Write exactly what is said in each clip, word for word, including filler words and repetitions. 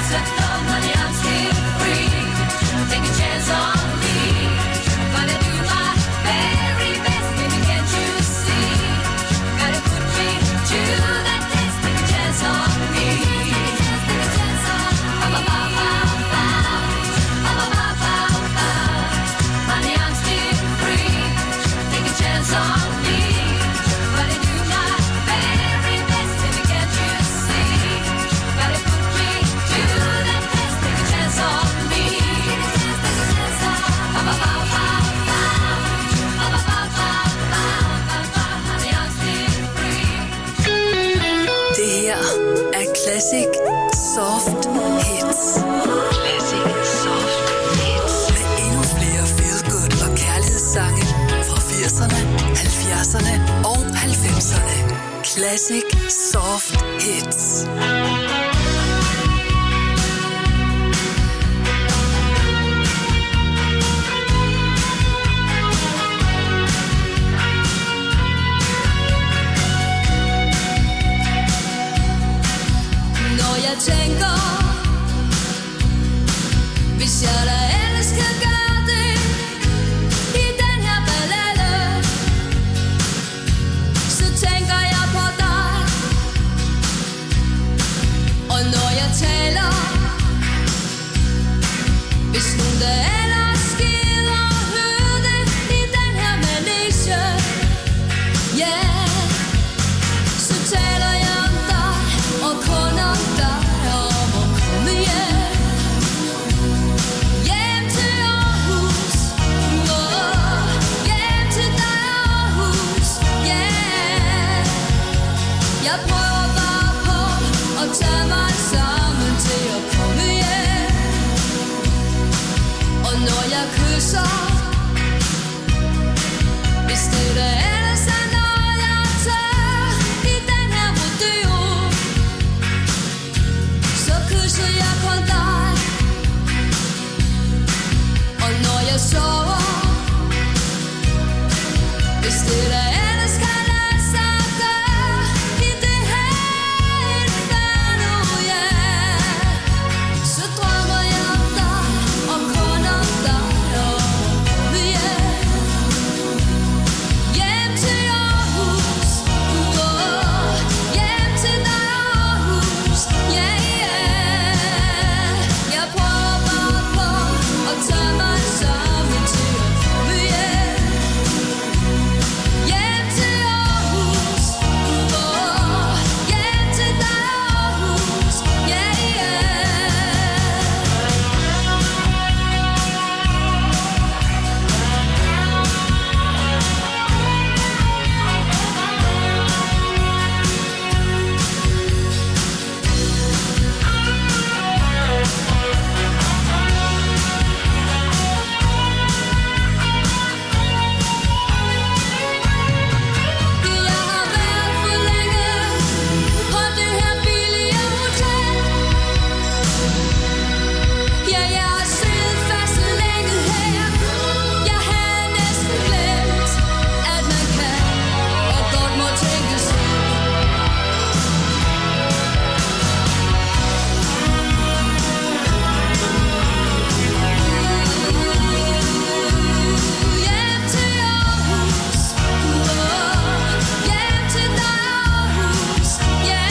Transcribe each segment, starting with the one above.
Classic Soft Hits. Classic Soft Hits. Med endnu flere feel-good og kærlighedssange fra firserne, halvfjerdserne og halvfemserne. Classic Soft Hits. Jeg tænker, hvis jeg da ellers kan gøre det i den her ballade, så tænker jeg på dig. Og når jeg taler, hvis nogen der ellers gider høre det i den her manege, ja, yeah, så taler jeg om dig og kun om dig. Jeg prøver bare på at tage mig sammen til at komme hjem. Og når jeg kysser, hvis det der ellers er noget jeg tager i den her rodeo, så kysser jeg kun dig. Og når jeg sover, hvis det der ellers kan lade sig gøre i det her inferno, ja, så drømmer jeg om dig og kun om dig og komme hjem. Hjem til Aarhus, oh, hjem til dig Aarhus, ja, ja. Jeg prøver bare på at tage mig sammen til at komme hjem. Hjem til Aarhus, oh, hjem til dig Aarhus, ja, ja. Jeg har været for længe på det her billige hotel. Ja, jeg har siddet fast så længe her. Jeg havde næsten glemt, at man kan og godt må tænke sig. Hjem til Aarhus, oh, hjem til dig Aarhus, ja.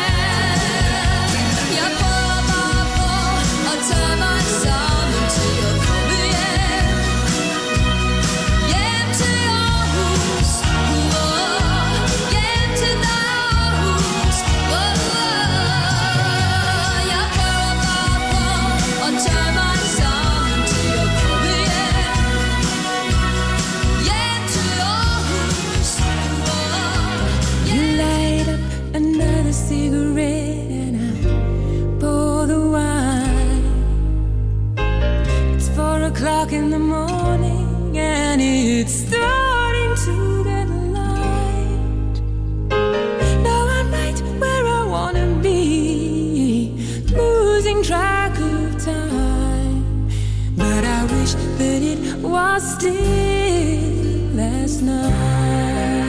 Jeg prøver bare på at tage mig sammen til at komme hjem. Hjem til Aarhus, oh, hjem til dig Aarhus, oh. Jeg prøver bare på at tage mig sammen til at komme hjem. Hjem til Aarhus, oh. You light up another cigarette and I pour the wine. It's four o'clock in the morning and it's starting to get light. Now I'm right where I wanna be, losing track of time. But I wish that it was still last night.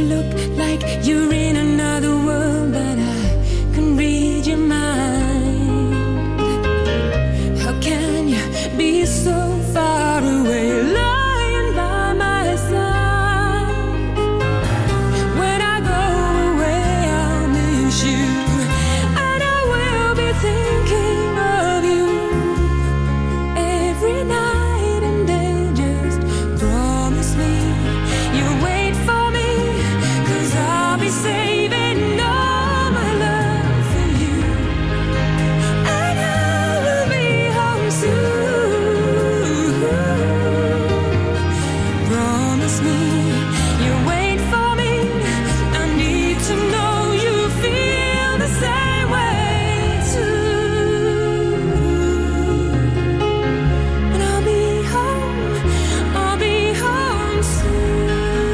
look like you're in another world, but I can read your mind. How can you be so far away, lying by my side? When I go away, I'll miss you, and I will be thinking of you every night and day. Just promise me you'll wait for me, 'cause I'll be saving all my love for you, and I will be home soon. Promise me you'll wait for me. I need to know you feel the same way too. And I'll be home, I'll be home soon.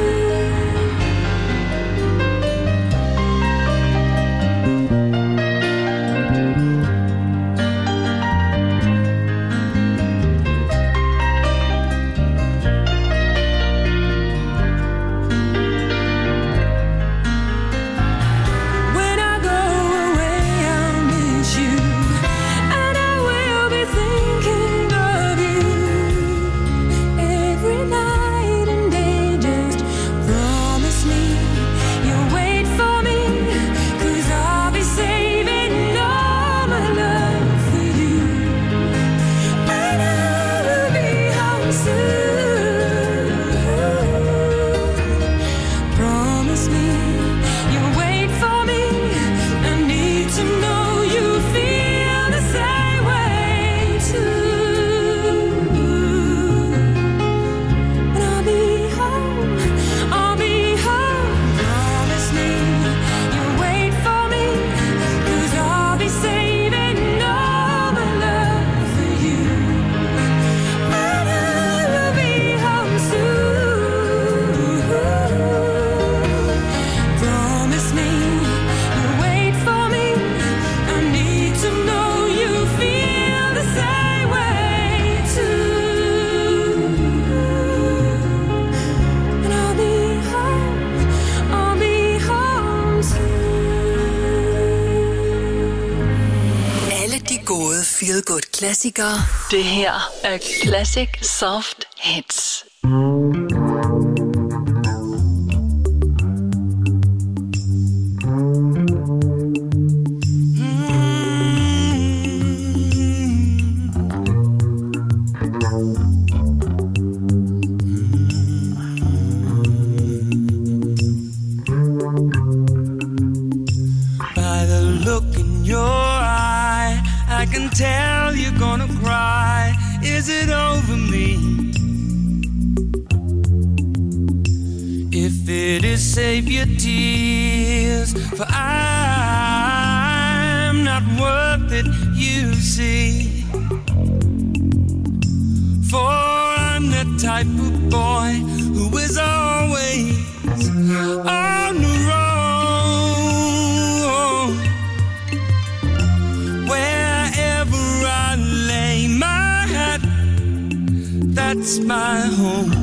When I go away, I'll miss you, and I will be thinking of you every night and day. Just promise me you'll wait for me, 'cause I'll be saving all my love for you, and I will be home soon. Promise me you'll wait for me. I need to know you feel the same way too. And I'll be home, I'll be home. Promise me you'll wait for me, 'cause I'll be saving all my love for you, and I will be home soon. Promise me you'll wait for me. I need to know you feel the same way too. And I'll be home, I'll be home soon. Alle de gode feel-good klassikere. Det her er Classic Soft Hits. By the look in your eye, I can tell you're gonna cry. Is it over me? If it is, save your tears, for I'm not worth it, you see. For I'm the type of boy who is always on the road. Wherever I lay my hat, that's my home.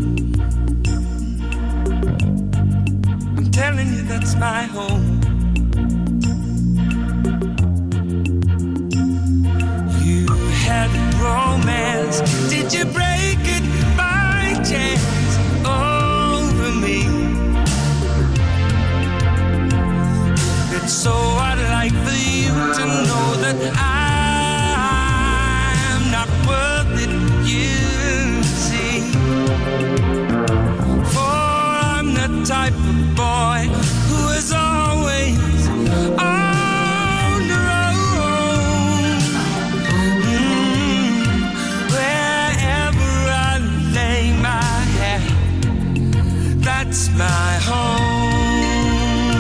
I'm telling you, that's my home. You had romance, did you break it by chance over me? If it's so, I'd like for you to know that I'm not worth it, you see. For I'm the type of boy who is always on the road. Mm, wherever I lay my head, that's my home.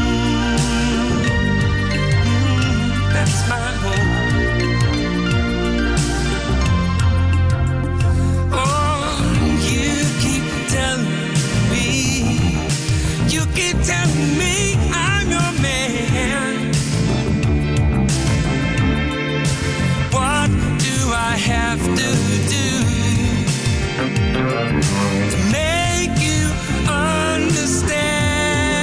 Mm, that's my home. Oh, you keep telling me, you keep telling me I'm your man. What do I have to do to make you understand?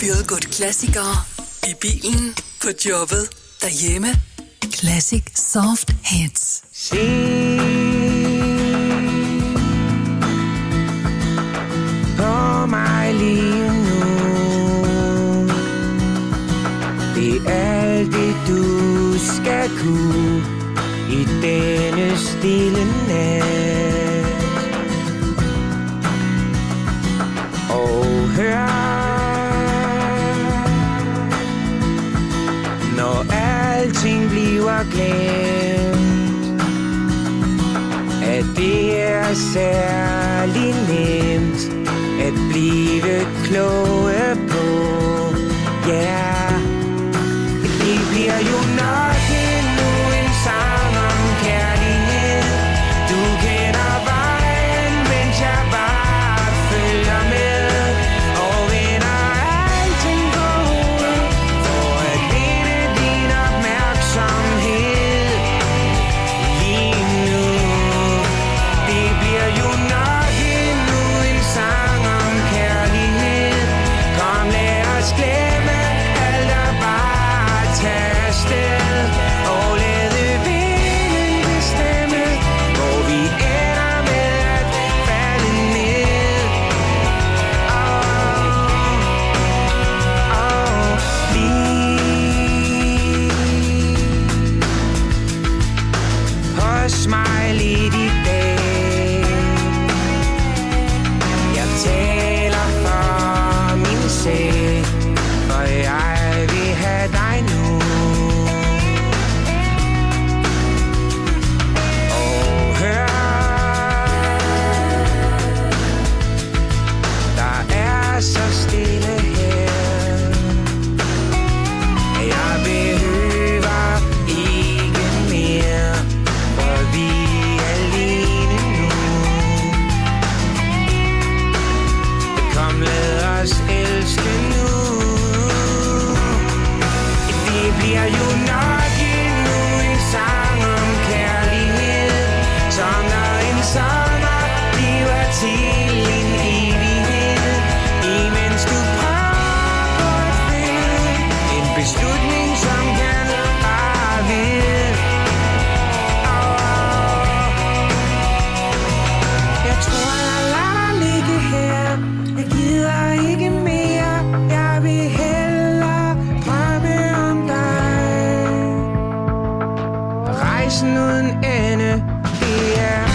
Feel Good klassikere i bilen, på jobbet, derhjemme. Classic Soft Hits. Se på mig lige nu. Det er alt det du skal kunne i denne stille nat. Og hør, når alting bliver glemt, at det er særlig nemt at blive kloge på. Ja, yeah. Det bliver jo nok endnu en sang om kærlighed. Du kender vejen, mens jeg bare følger med. Og vender alting på hovedet for at vinde din opmærksomhed lige nu. Det bliver jo nok endnu en sang om kærlighed. Kom, lad os glemme alt og bare tage afsted og lade vinden bestemme, hvor vi ender med at falde ned. Oh, oh, bliv hos mig lidt i dag. Jeg taler for min sag, for jeg vil have dig nu. Og hør, der er så stille her. Jeg behøver ikke mere, for vi er alene nu. Kom, lad os elske nu. Det bliver jo nok endnu en sang om kærlighed, som når en sommer bliver til en evighed. Imens du prøver på at finde en beslutning, som kan bare ved. Oh, jeg tror, jeg lader dig ligge her. Jeg gider ikke mere. Jeg vil hellere drømme om dig. Rejsen uden ende, det er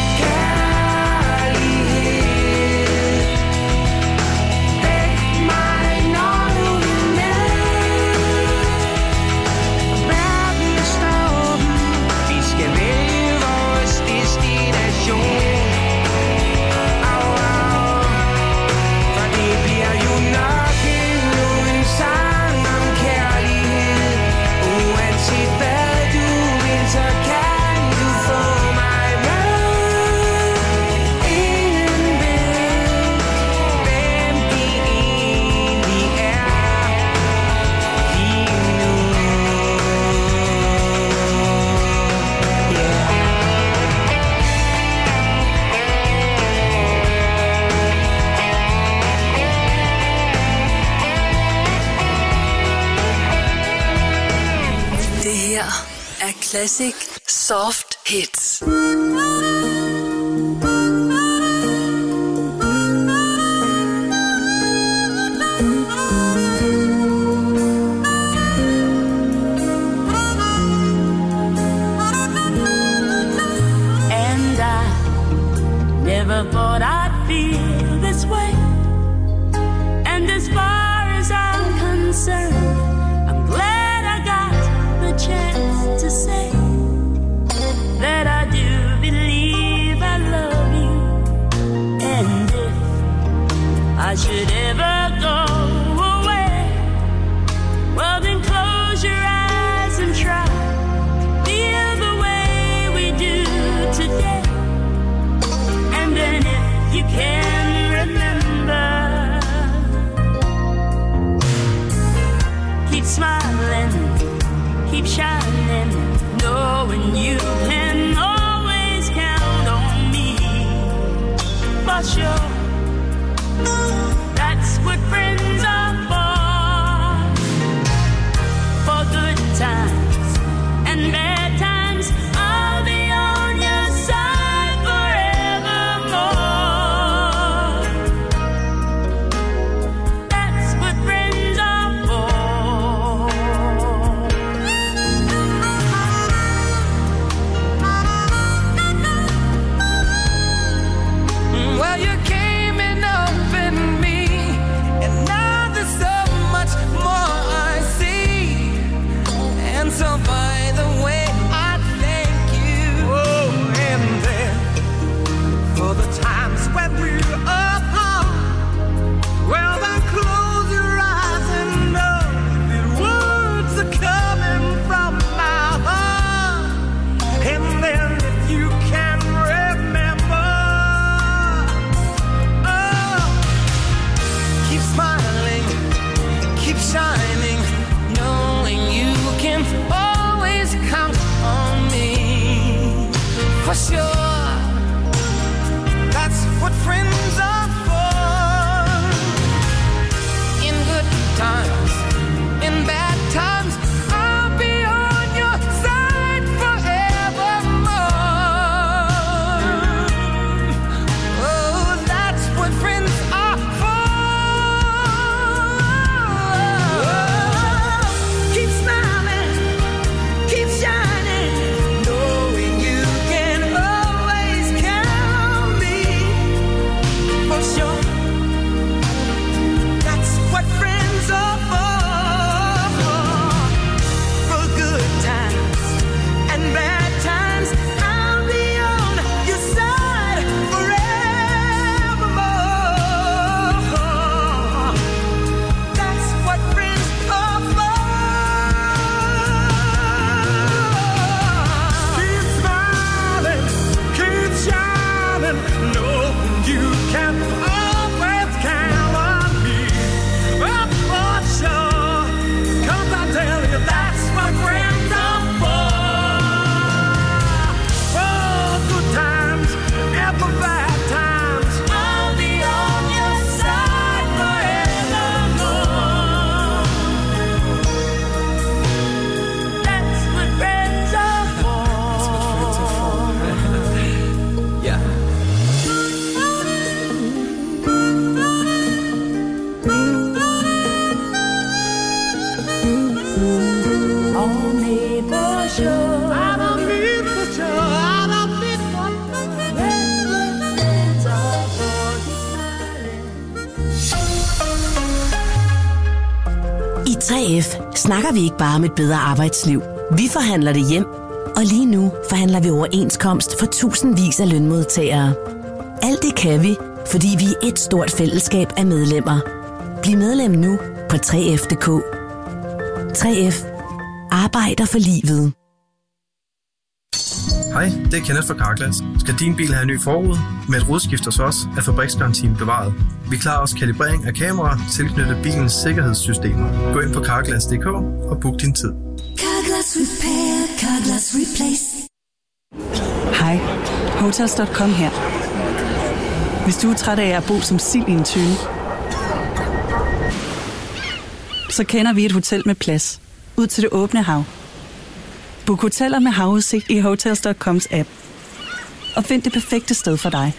kærlighed. Væk mig, når du vil med. Verden står åben. Vi skal vælge vores destination. Au, au. For det bliver jo nok endnu en sang om kærlighed. Uanset hvad du vil, så kan du få mig med. Ingen ved, hvem de egentlig er lige nu. Yeah. Det her er Classic Soft Hits. And I never thought I'd feel this way. And as far as I'm concerned, I'm glad I got the chance to say that I do believe I love you. And if I should ever go away, well then close your eyes and try to feel the way we do today. And then if you can remember for sure. That's what friends are for. In good times, in bad times, I'll be on your side forevermore. Oh, that's what friends are for. Keep smiling, keep shining, knowing you can always count on me. For sure, that's what friends are for. For good times and bad times, I'll be on your side forevermore. That's what friends are for. Keep smiling, keep shining, know you can always count on me. Oh, for sure, 'cause I tell you that's what friends are for. For good times and for bad times, I'll be on your side forevermore. That's what friends are for. Yeah. Only for sure. I don't need for sure, I don't need for Friends are for smiling. I tre F snakker vi ikke bare om et bedre arbejdsliv. Vi forhandler det hjem, og lige nu forhandler vi overenskomst for tusindvis af lønmodtagere. Alt det kan vi, fordi vi er et stort fællesskab af medlemmer. Bliv medlem nu på tre F punktum d k. tre F arbejder for livet. Hej, det er Kenneth fra Carglass. Skal din bil have en ny forrude? Med et rudeskift hos os er fabriksgarantien bevaret. Vi klarer også kalibrering af kameraer tilknyttet bilens sikkerhedssystemer. Gå ind på carglass punktum d k og book din tid. Carglass Repair, Carglass Replace. Hej, Hotels punktum com her. Hvis du er træt af at bo som sild i en tønde, så kender vi et hotel med plads ud til det åbne hav. Book hoteller med havudsigt i Hotels punktum coms app. Og find det perfekte sted for dig.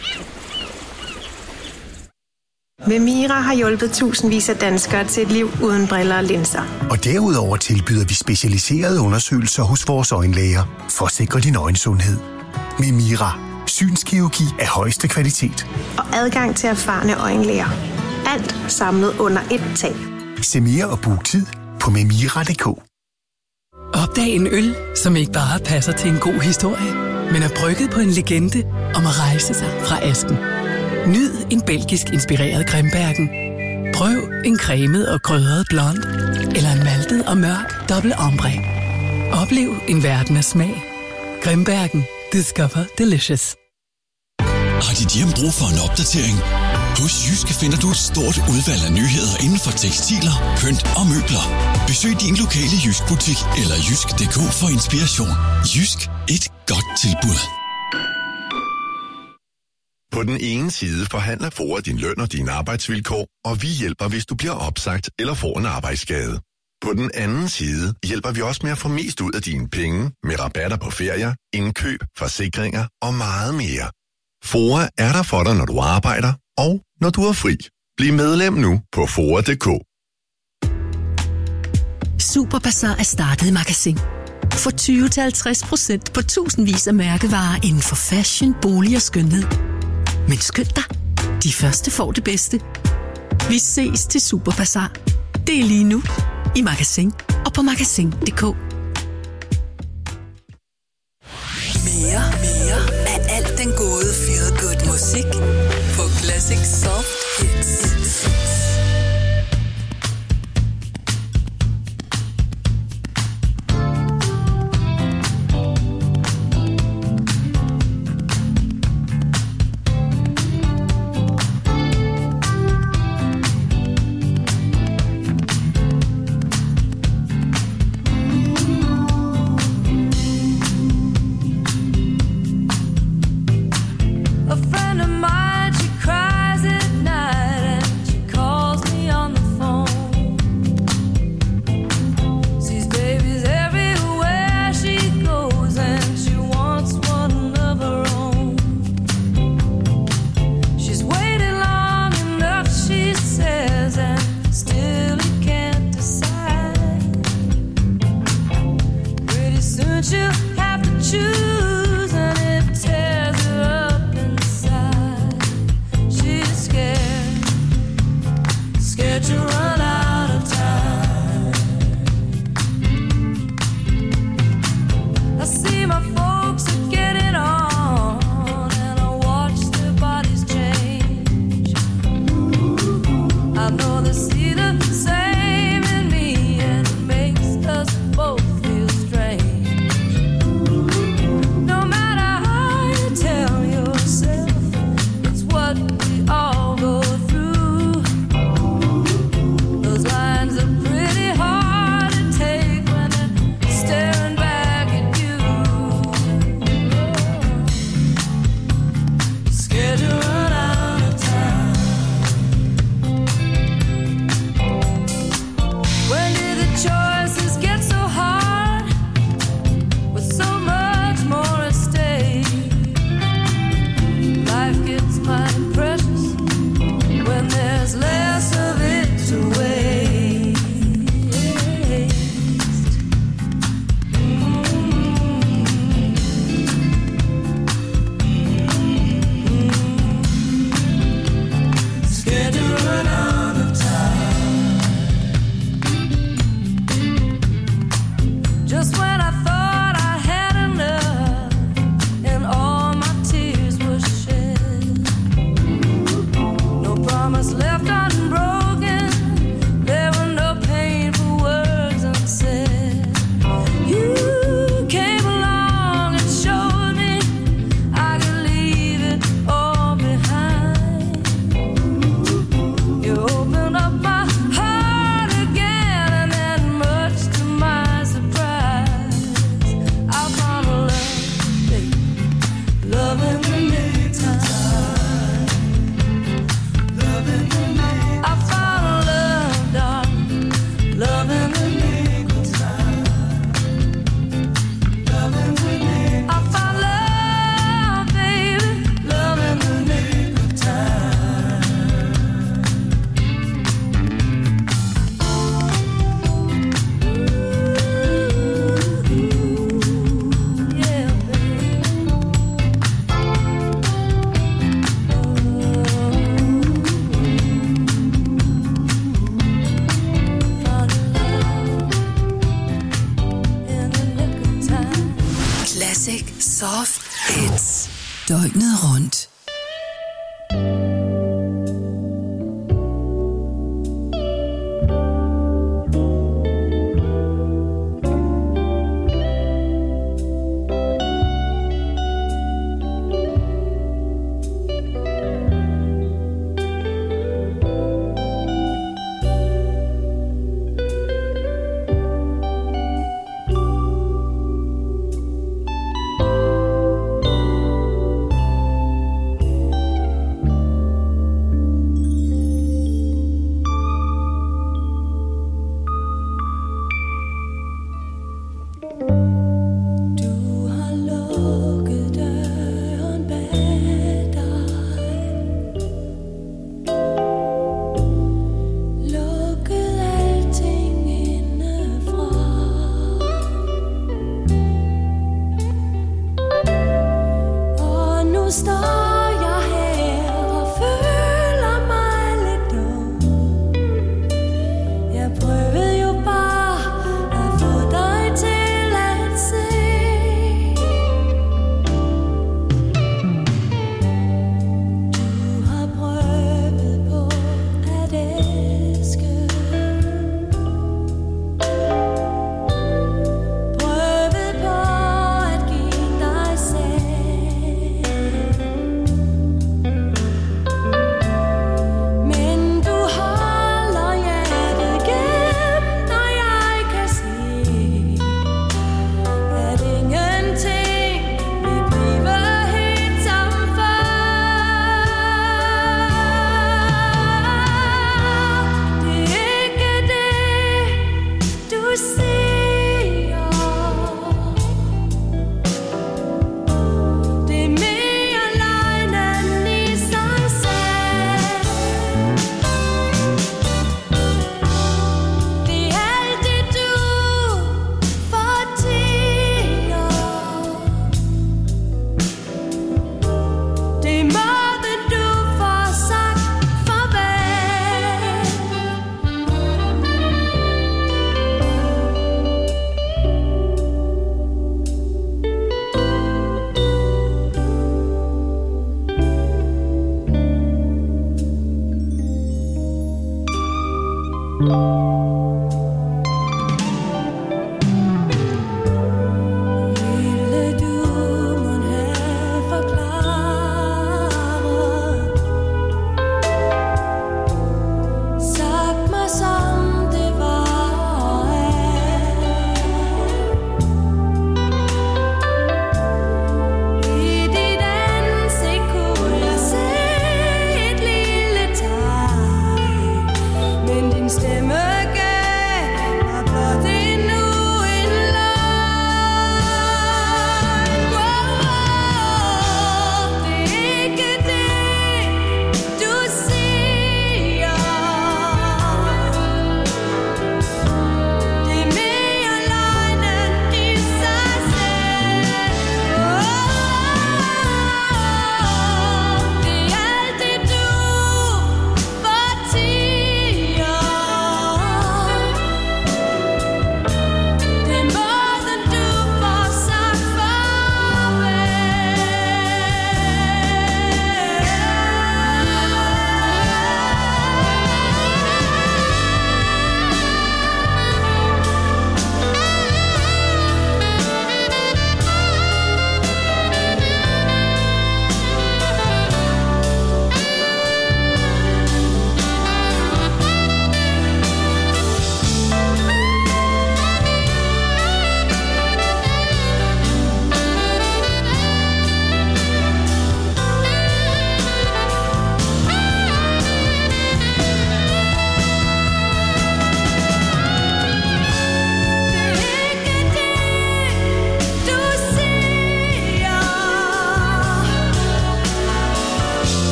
Memira har hjulpet tusindvis af danskere til et liv uden briller og linser. Og derudover tilbyder vi specialiserede undersøgelser hos vores øjenlæger for at sikre din øjensundhed. Memira. Synskirurgi af højeste kvalitet. Og adgang til erfarne øjenlæger. Alt samlet under ét tag. Se mere og book tid på memira punktum d k. Opdag en øl, som ikke bare passer til en god historie, men er brygget på en legende om at rejse sig fra asken. Nyd en belgisk inspireret Grimbergen. Prøv en cremet og krydret blond, eller en maltet og mørk dobbelt ombre. Oplev en verden af smag. Grimbergen. Discover delicious. Har dit hjem brug for en opdatering? Hos Jysk finder du et stort udvalg af nyheder inden for tekstiler, pynt og møbler. Besøg din lokale Jysk-butik eller jysk punktum d k for inspiration. Jysk. Et godt tilbud. På den ene side forhandler F O A din løn og dine arbejdsvilkår, og vi hjælper, hvis du bliver opsagt eller får en arbejdsskade. På den anden side hjælper vi også med at få mest ud af dine penge med rabatter på ferier, indkøb, forsikringer og meget mere. F O A er der for dig, når du arbejder og når du er fri. Bliv medlem nu på foa punktum d k. Superbazar er startet i Magasin. Få tyve til halvtreds procent på tusindvis af mærkevarer inden for fashion, bolig og skønhed. Men skynd dig, de første får det bedste. Vi ses til Superbazar. Det er lige nu i Magasin og på magasin punktum d k. Mere, mere af alt den gode feel good musik på Classic Soft Hits. choose, and it tears her up inside. She's scared, scared to run out of time. I see my folks are getting on, and I watch their bodies change. I know they see the same in me, and it makes us both feel strange. No matter how you tell yourself, it's what we all go through. Those lines are pretty hard to take when they're staring back at you. Scared to run out of time. When did the choices get so hard? With so much more at stake, life gets mighty precious when there's less of it to waste. Scared to run out of time. Just when I thought I had enough, and all my tears were shed, no promise left unbroken, there were no painful words unsaid. You came along and showed me I could leave it all behind. You opened up my heart again, and then much to my surprise, I found a love, baby, love in the nick of time. Love in the nick. I found a love, darling, love in the nick of time. Love in the nick. I found love, baby, love in the nick of time. Yeah, Classic Soft Hits. Døgnet rundt.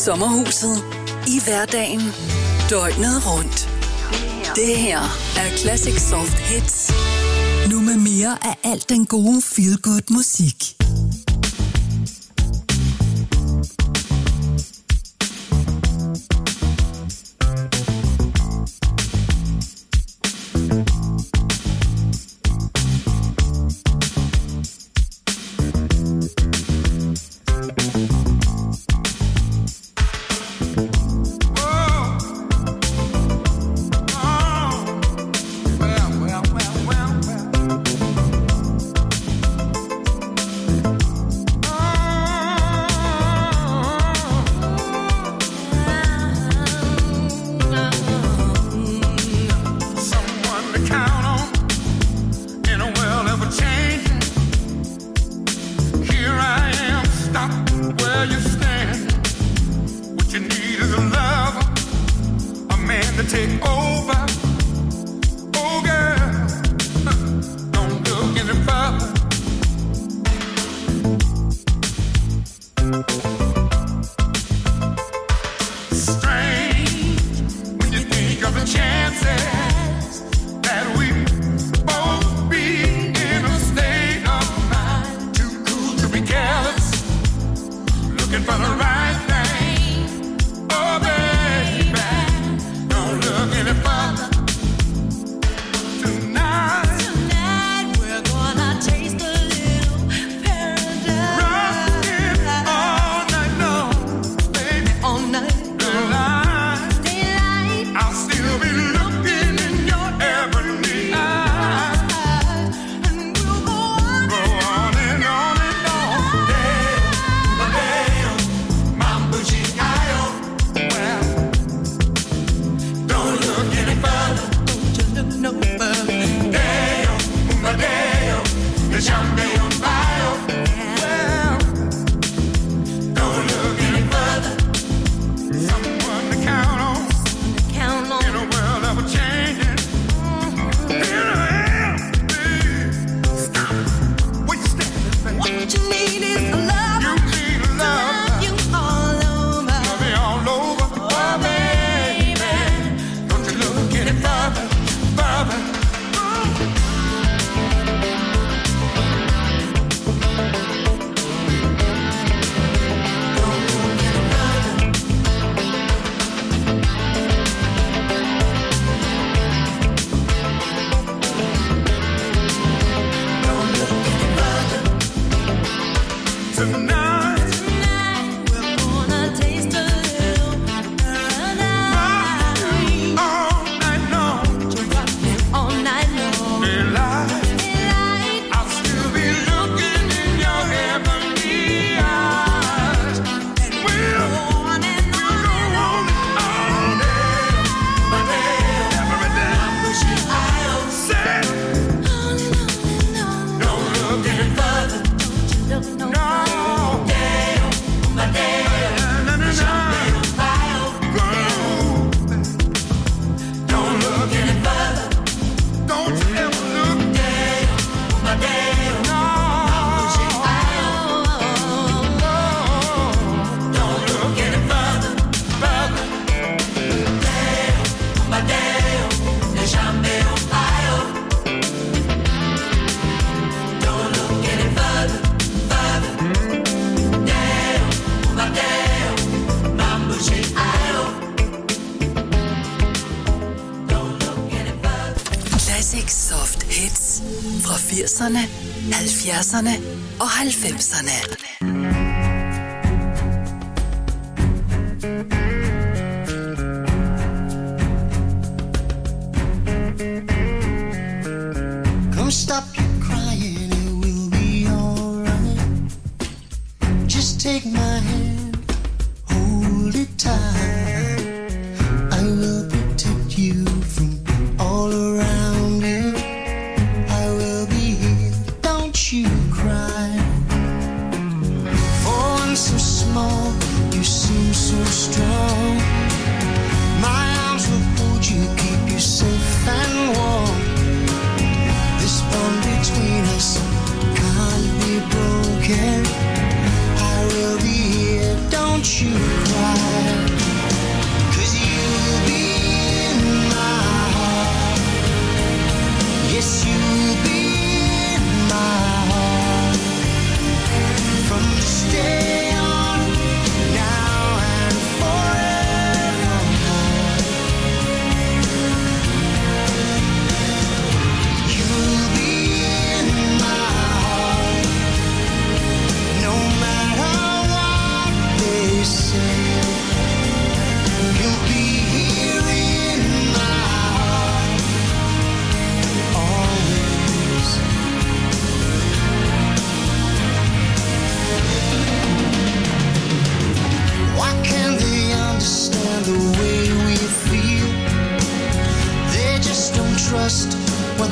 Sommerhuset. I hverdagen. Døgnet rundt. Det her er Classic Soft Hits. Nu med mere af alt den gode feel-good musik. firserne, halvfjerdserne og halvfemserne. Come stop your crying, it will be alright. Just take my hand, hold it tight. I will protect you from all around you. I will be here, don't you cry.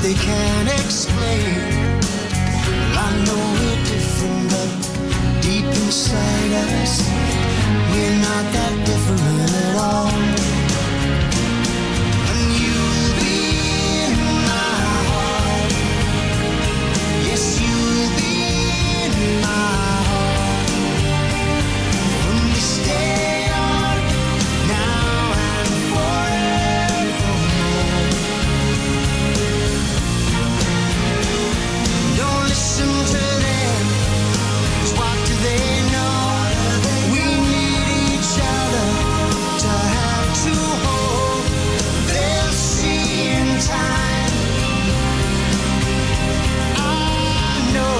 they can't explain. Well, I know we're different, but deep inside us, we're not that different at all. And you'll be in my heart. Yes, you'll be in my heart. From this day on, now and forevermore. Don't listen to them, 'cause what do they know? We need each other to have to hold. They'll see in time. I know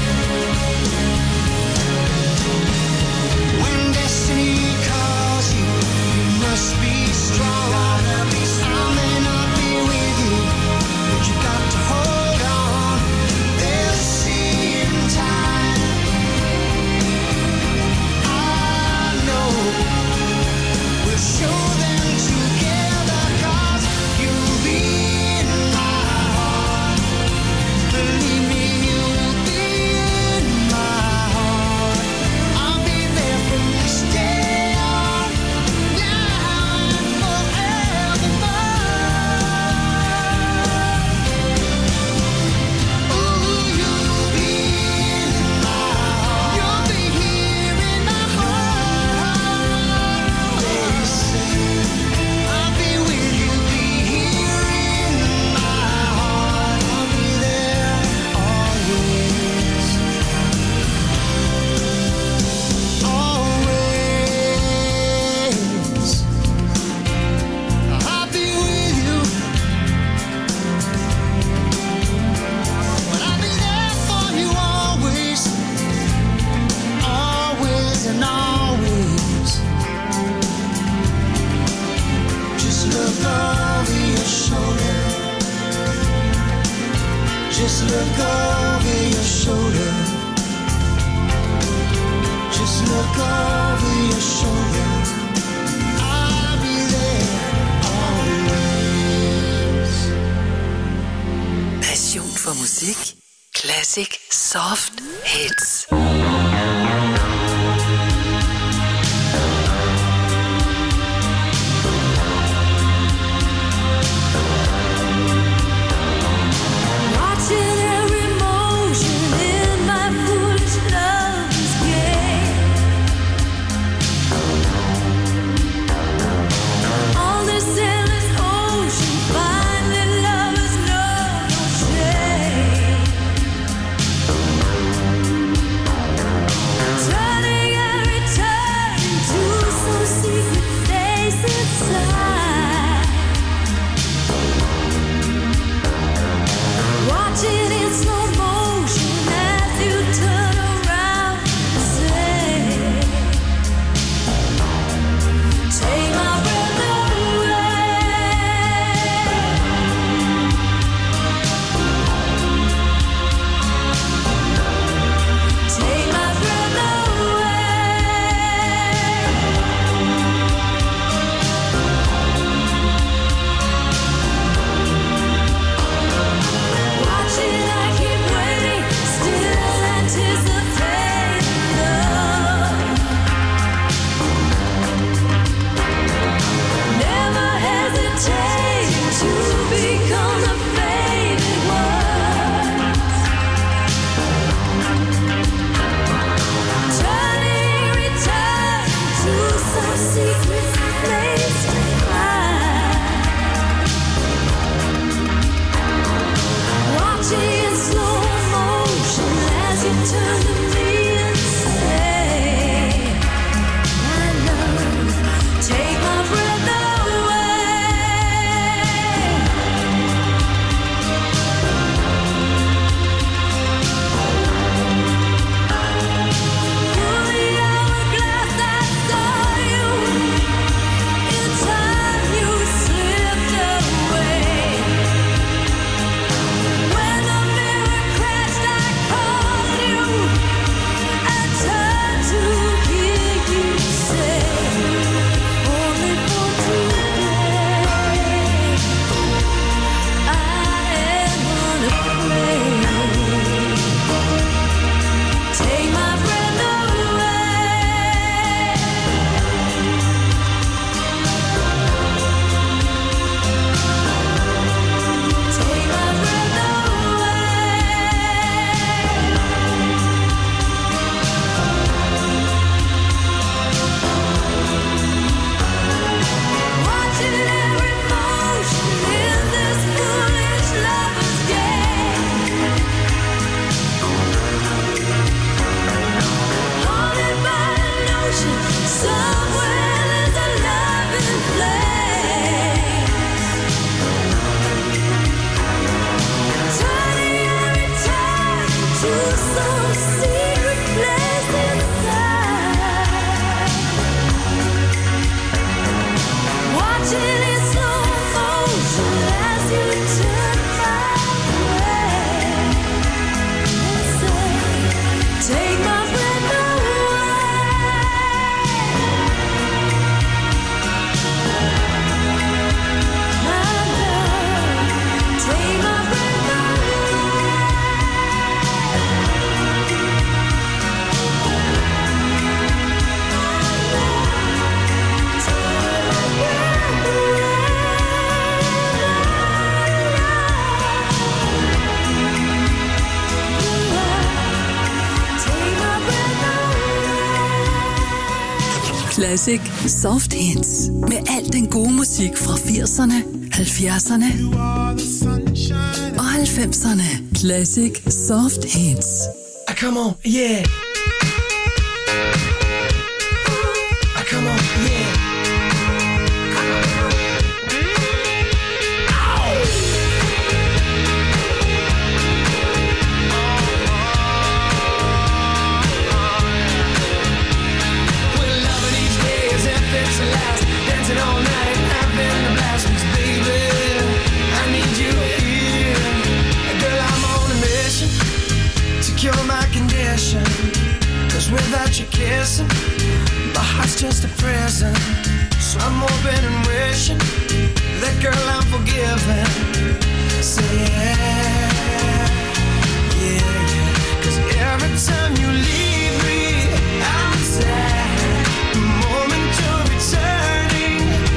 when destiny calls you, you must be strong. I may not be with you, but you got to hold on. They'll see in time. I know we'll show them together, 'cause you'll be in my heart. Believe me, you'll be in my heart. I'll be there from this day on, now and forevermore. Ooh, you'll be in my heart. You'll be here in my heart. They say I'll be with you, be here in my heart. I'll be there always, always. I'll be with you, but I'll be there for you always, always and always. Just look over your shoulder. Just look over your shoulder. Just look over your shoulder. I'll be there always. Passion for musik. Classic Soft Hits. Watching every motion in my foolish love's game. On this endless ocean, finding lovers know no shame. Classic Soft Hits. Med al den gode musik fra firserne, halvfjerdserne og halvfemserne. Classic Soft Hits. Ah, come on, yeah. Ah, come on, yeah. All night, having a blast, baby. I need you here, girl. I'm on a mission to cure my condition. 'Cause without you kissing, my heart's just a prison. So I'm hoping and wishing that, girl, I'm forgiven. Say yeah, yeah, yeah. 'Cause every time you leave me, I'm sad. The moment you're returning,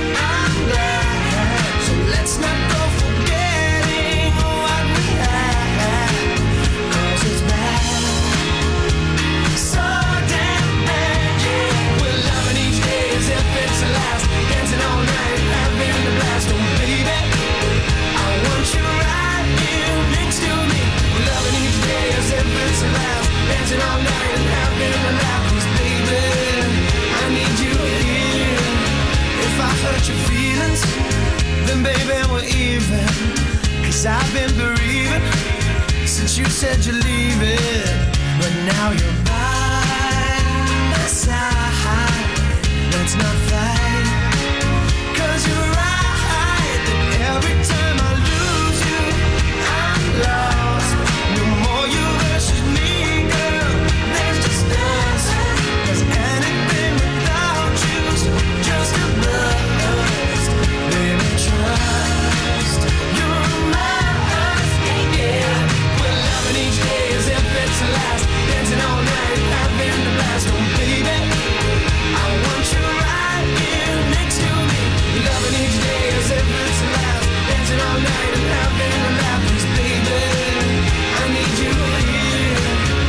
so let's not go forgetting what we had, 'cause it's bad, so damn bad, yeah. We're loving each day as if it's the last, dancing all night, having a blast, oh baby, I want you right here next to me. We're loving each day as if it's the last, dancing all night and having a laugh, 'cause baby, I need you here. If I hurt your feelings, then baby we're even. 'Cause I've been bereaving since you said you're leaving. But now you're by my side. Let's not fight, 'cause you're right that every time I lose you, I'm lost. No more you versus me, girl, there's just us. 'Cause anything without you's just a bust. Baby, trust, you're mine, yeah. We're loving each day as if it's the last, dancing all night, having a blast, oh baby, I want you right here next to me. Loving each day as if it's the last, dancing all night and having a laugh, 'cause baby, I need you here.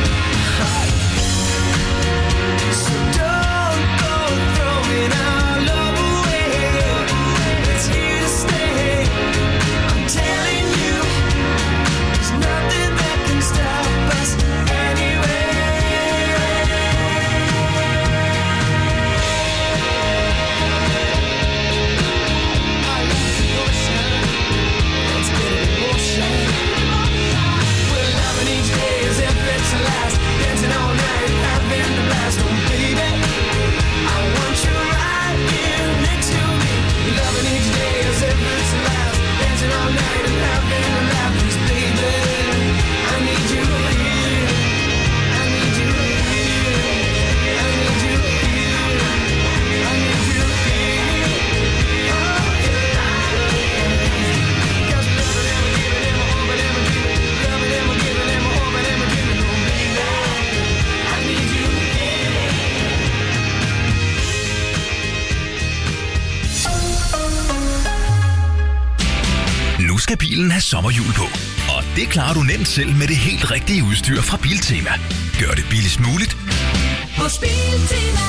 So don't go throwing our love away. It's here to stay. I'm telling you, there's nothing that can stop us anyway. Let's get it in motion. We're loving each day as if it's the last, dancing all night, having a blast, oh baby, I want you right here next to me. Loving each day as if it's the last, dancing all night and having a laugh, 'cause baby, I need you here. I need you here. I need you here. I need you here. Oh yeah. 'Cause loving and giving and hoping and dreaming, loving and giving and hoping and dreaming, oh baby, I need you here. Nu skal bilen have sommerhjul på, og det klarer du nemt selv med det helt rigtige udstyr fra Biltema. Gør det billigst muligt. Hos Biltema.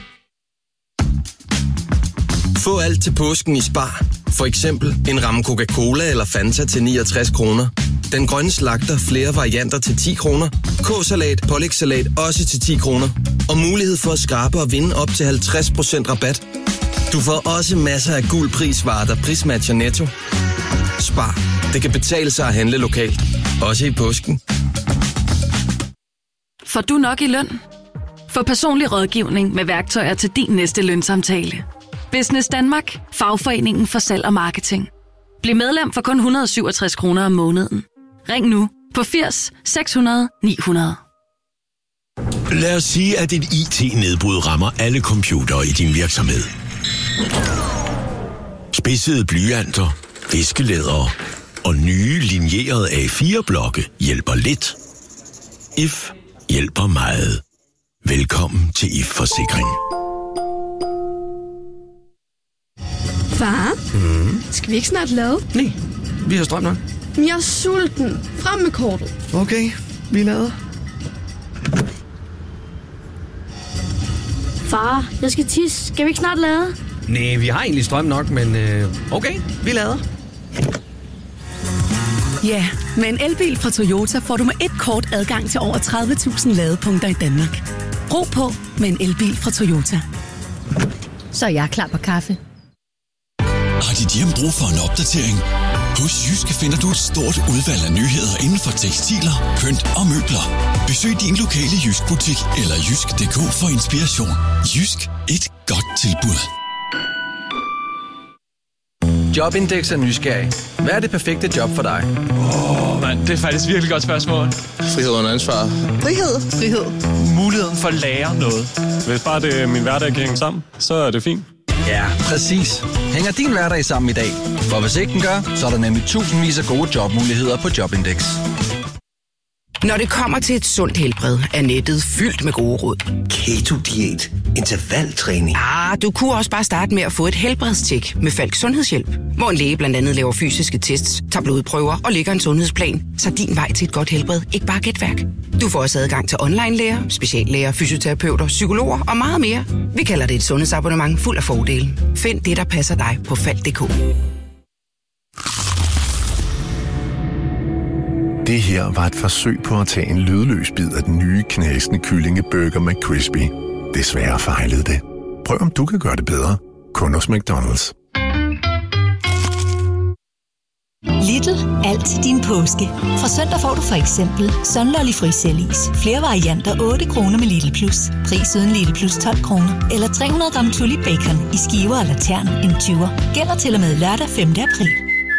Få alt til påsken i Spar. For eksempel en ramme Coca-Cola eller Fanta til niogtres kroner. Den grønne slagter flere varianter til ti kroner. K-salat, pålægssalat også til ti kroner. Og mulighed for at skrabe og vinde op til halvtreds procent rabat. Du får også masser af guld prisvarer, der prismatcher Netto. Spar. Det kan betale sig at handle lokalt. Også i påsken. Får du nok i løn? Få personlig rådgivning med værktøjer til din næste lønsamtale. Business Danmark. Fagforeningen for salg og marketing. Bliv medlem for kun et hundrede og syvogtres kroner om måneden. Ring nu på firs seks hundrede ni hundrede. Lad os sige, at et I T-nedbrud rammer alle computere i din virksomhed. Spidsede blyanter, viskelædere og nye linjerede A fire blokke hjælper lidt. If hjælper meget. Velkommen til If Forsikring. Far, Mm. skal vi ikke snart lade? Nej, vi har strøm nok. Men jeg er sulten. Frem med kortet. Okay, vi lader. Far, jeg skal tisse. Skal vi ikke snart lade? Nej, vi har egentlig strøm nok, men øh, okay, vi lader. Ja, med en elbil fra Toyota får du med et kort adgang til over tredive tusind ladepunkter i Danmark. Ro på med en elbil fra Toyota. Så er jeg klar på kaffe. Har dit hjem brug for en opdatering? Hos Jyske finder du et stort udvalg af nyheder inden for tekstiler, pynt og møbler. Besøg din lokale Jysk-butik eller jysk punktum d k for inspiration. Jysk, et godt tilbud. Jobindex er nysgerrig. Hvad er det perfekte job for dig? Åh, oh, mand, det er faktisk et virkelig godt spørgsmål. Frihed under ansvar. Frihed, frihed. Muligheden for at lære noget. Hvis bare det, min hverdag kan hænge sammen, så er det fint. Ja, præcis. Hænger din hverdag sammen i dag? For hvis ikke den gør, så er der nemlig tusindvis af gode jobmuligheder på Jobindex. Når det kommer til et sundt helbred, er nettet fyldt med gode råd. Keto-diæt, intervaltræning. Ah, du kunne også bare starte med at få et helbredstjek med Falk Sundhedshjælp, hvor en læge blandt andet laver fysiske tests, tager blodprøver og lægger en sundhedsplan, så din vej til et godt helbred ikke bare er gætværk. Du får også adgang til online-læger, speciallæger, fysioterapeuter, psykologer og meget mere. Vi kalder det et sundhedsabonnement fuld af fordele. Find det, der passer dig på falk punktum d k. Det her var et forsøg på at tage en lydløs bid af den nye knasende kyllingeburger McCrispy. Desværre fejlede det. Prøv om du kan gøre det bedre. Kun hos McDonald's. Lidl, alt til din påske. Fra søndag får du for eksempel Sunlolly Frisellis. Flere varianter otte kroner med Lidl Plus. Pris uden Lidl Plus tolv kroner. Eller tre hundrede gram Tully Bacon i skiver eller tern, en tyver. Gælder til og med lørdag femte april.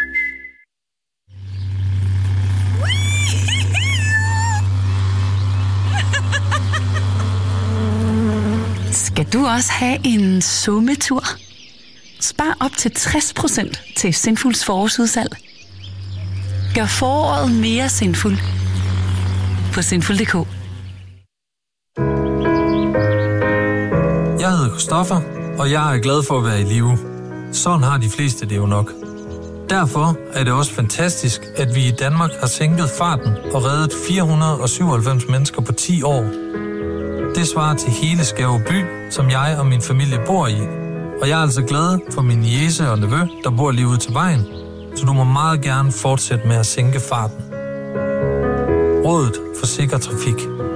Skal du også have en sommetur? Spar op til tres procent til Sinfuls forårsudsalg. Gør foråret mere sinful på sinful punktum d k. Jeg hedder Christoffer, og jeg er glad for at være i live. Sådan har de fleste det jo nok. Derfor er det også fantastisk, at vi i Danmark har sænket farten og reddet fire hundrede og syvoghalvfems mennesker på ti år. Det svarer til hele Skæve by, som jeg og min familie bor i. Og jeg er altså glad for min niece og nevø, der bor lige ude til vejen. Så du må meget gerne fortsætte med at sænke farten. Rådet for sikker trafik.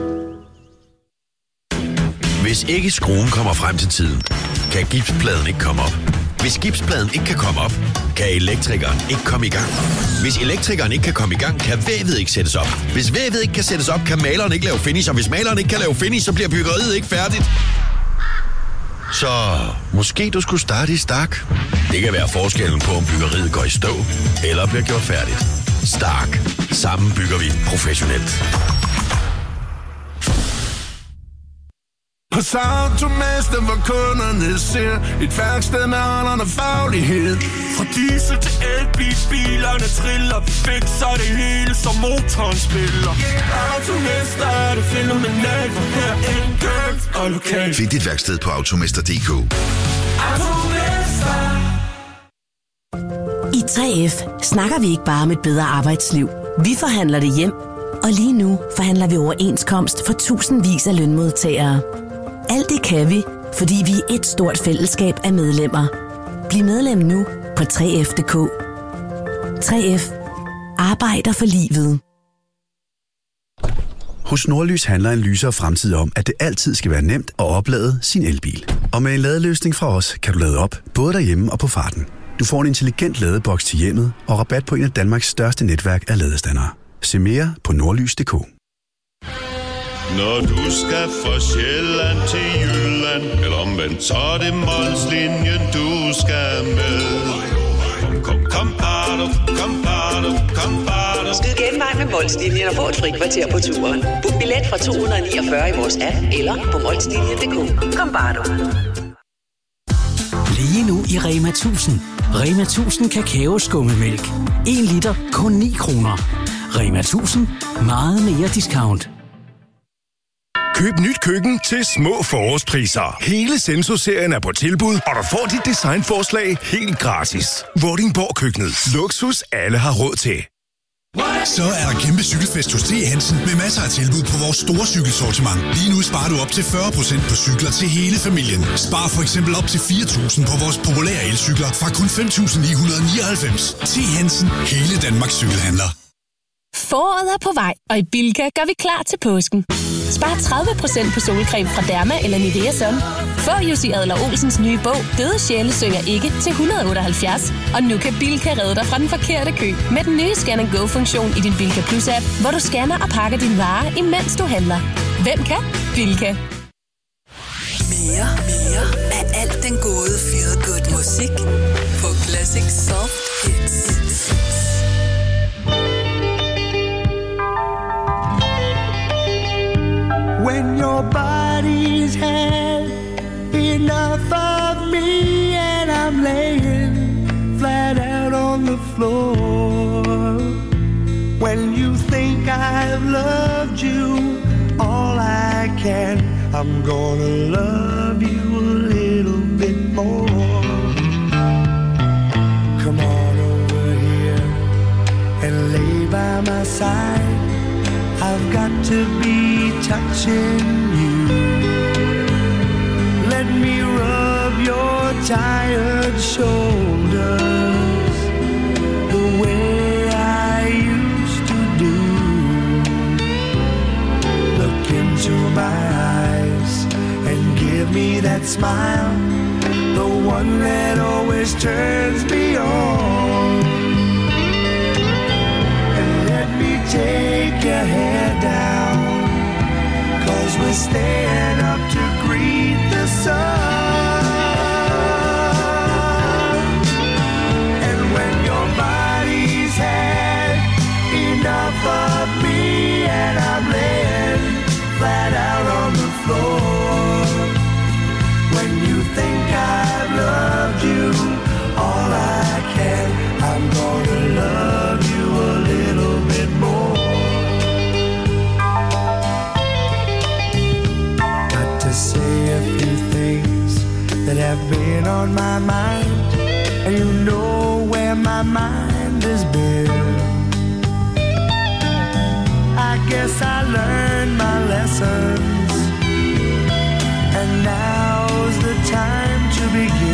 Hvis ikke skruen kommer frem til tiden, kan gipspladen ikke komme op. Hvis gipspladen ikke kan komme op, kan elektrikeren ikke komme i gang. Hvis elektrikeren ikke kan komme i gang, kan vævet ikke sættes op. Hvis vævet ikke kan sættes op, kan maleren ikke lave finish. Og hvis maleren ikke kan lave finish, så bliver byggeriet ikke færdigt. Så måske du skulle starte i Stark. Det kan være forskellen på, om byggeriet går i stå eller bliver gjort færdigt. Stark. Sammen bygger vi professionelt. Hos Automester, hvor kunderne ser et værksted med holderne faglighed. Fra diesel til elbil, bilerne triller. Vi fikser det hele, som motoren spiller. Automester er det fænomenalt, for her enkelt og lokalt. Find dit værksted på automester punktum d k. Automester. I tre F snakker vi ikke bare om et bedre arbejdsliv. Vi forhandler det hjem, og lige nu forhandler vi overenskomst for tusindvis af lønmodtagere. Alt det kan vi, fordi vi er et stort fællesskab af medlemmer. Bliv medlem nu på tre F punktum d k. tre F arbejder for livet. Hos Nordlys handler en lysere fremtid om, at det altid skal være nemt at oplade sin elbil. Og med en ladeløsning fra os, kan du lade op, både derhjemme og på farten. Du får en intelligent ladeboks til hjemmet og rabat på en af Danmarks største netværk af ladestandere. Se mere på nordlys punktum d k. Når du skal fra Sjælland til Jylland, eller omvendt, så er det Molslinjen, du skal med. Kom, kom, kom, bado, kom, bado, kom, bado. Skyd genvej med Molslinjen og få et fri kvarter på turen. Book billet fra to hundrede niogfyrre i vores app, eller på molslinjen punktum d k. Kom, bado. Lige nu i Rema tusind. Rema tusind kakaoskummemælk. en liter kun ni kroner. Rema tusind. Meget mere discount. Køb nyt køkken til små forårspriser. Hele Senso-serien er på tilbud, og du får dit designforslag helt gratis. Vordingborg Køkkenet. Luksus alle har råd til. Så er der kæmpe cykelfest hos T. Hansen med masser af tilbud på vores store cykelsortiment. Lige nu sparer du op til fyrre procent på cykler til hele familien. Spar for eksempel op til fire tusind på vores populære elcykler fra kun fem tusind ni hundrede nioghalvfems. T. Hansen. Hele Danmarks cykelhandler. Foråret er på vej, og i Bilka gør vi klar til påsken. Spar tredive procent på solcreme fra Derma eller Nivea Sun. Få Jussi Adler Olsens nye bog, Døde sjæle synger ikke, til et hundrede og otteoghalvfjerds. Og nu kan Bilka redde dig fra den forkerte kø med den nye Scan and Go-funktion i din Bilka Plus-app, hvor du scanner og pakker dine varer, imens du handler. Hvem kan? Bilka. Mere, mere af alt den gode feel good musik på Classic Soft Hits. When your body's had enough of me and I'm laying flat out on the floor. When you think I've loved you all I can, I'm gonna love you a little bit more. Come on over here and lay by my side. I've got to be touching you. Let me rub your tired shoulders the way I used to do. Look into my eyes and give me that smile, the one that always turns me on. And let me take your hair down, 'cause we're staying up to greet the sun. And when your body's had enough of me and I'm laying flat out on the floor, when you think I've loved you all I can, I'm gonna love you a little bit more. Say a few things that have been on my mind, and you know where my mind has been. I guess I learned my lessons, and now's the time to begin.